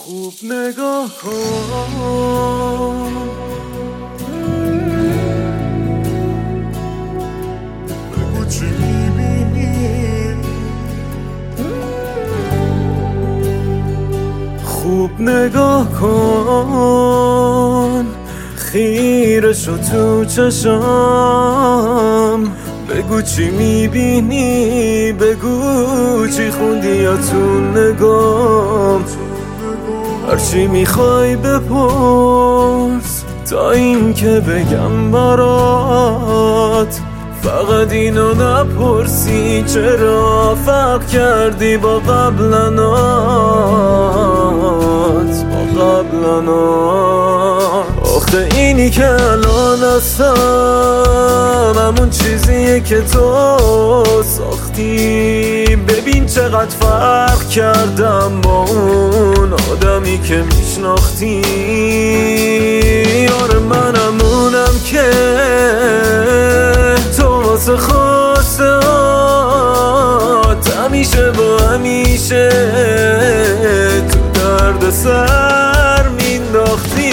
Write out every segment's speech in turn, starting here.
خوب نگاه کن، بگو چی میبینی. خوب نگاه کن، خیره شو تو چشام، بگو چی میبینی، بگو چی خوندی یا تو نگام. هرچی میخوای بپرس تا این که بگم برات، فقط اینو نپرسی چرا فرق کردی با قبلنات. آخه اینی که الان هستم همون چیزیه که تو ساختی. ببین چقدر فرق کردم با اون آدمی که میشناختی. آره من همونم که تو واسه خواسته همیشه با همیشه تو درد سر مینداختی.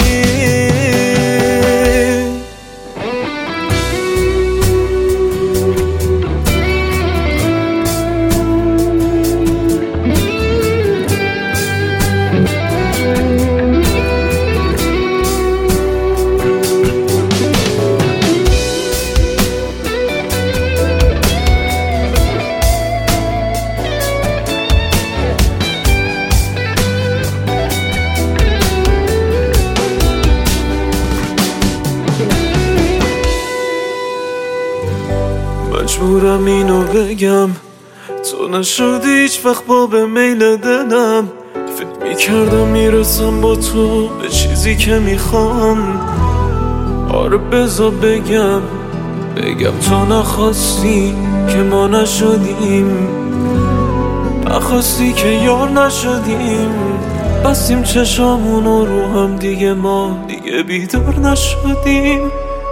مجبورم اینو بگم، تو نشدی هیچ وقت باب میل دلم. فکر میکردم میرسم با تو به چیزی که میخوام. آره بذار بگم تو نخواستی که ما نشدیم، نخواستی که یار نشدیم. بستیم چشامونو رو هم دیگه، ما دیگه بیدار نشدیم.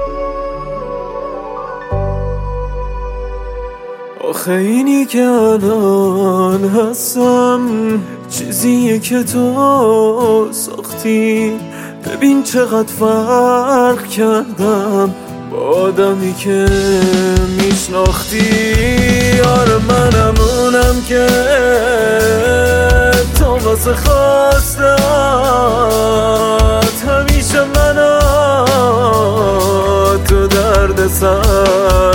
آخه اینی که الان هستم چیزیه که تو ساختی. ببین چقدر فرق کردم با آدمی که میشناختی. آره من همونم که تو واسه خواستت همیشه منو تو درد سر